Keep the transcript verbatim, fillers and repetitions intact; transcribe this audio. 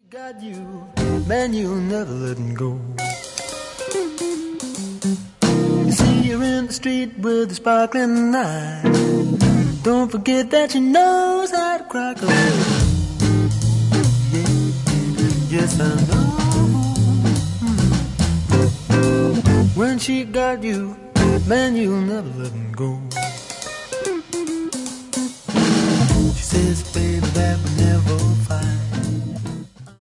Got you, man, you'll never let him go. You see her in the street with a sparkling eye. Don't forget that she knows how to crack a whip. Yeah, yes I know. When she got you, man, you'll never let him go. She says, baby, that we never fight.